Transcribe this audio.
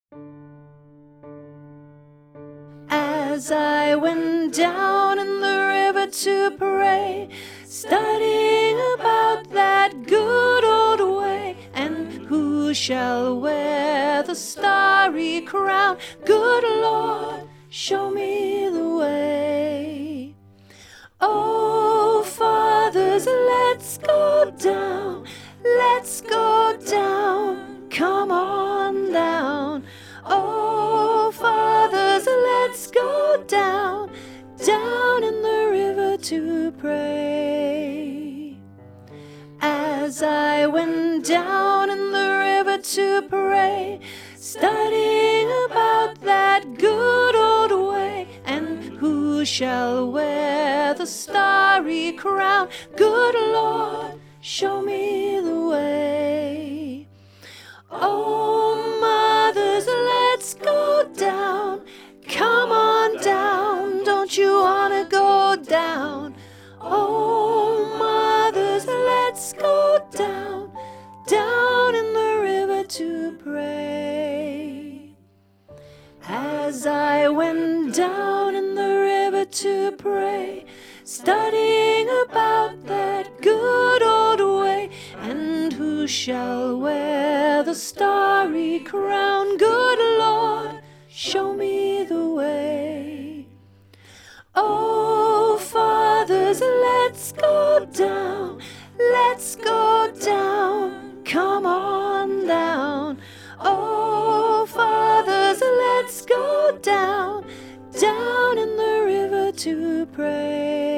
As I went down in the river to pray, studying about that good old way, and who shall wear the starry crown? Good Lord, show me the way. Oh, fathers, let's go down, come on down. Oh, fathers, let's go down in the river to pray. As I went down in the river to pray, studying about that good old way, and who shall wear the starry crown? Good Lord, show me the way. Oh, mothers, let's go down, come on down, don't you wanna go down? Oh, mothers, let's go down in the river to pray. As I went down in the river to pray, studying about that good old way, and who shall wear the starry crown? Good Lord, show me the way. Oh, fathers, let's go down, come on down. Oh, fathers, let's go down in the river to pray.